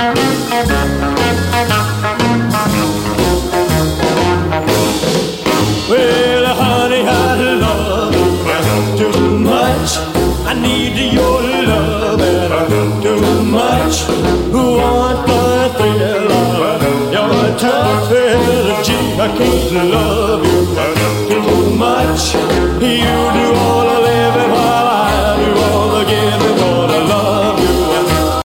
Well, honey, I love you too much. I need your love and too much.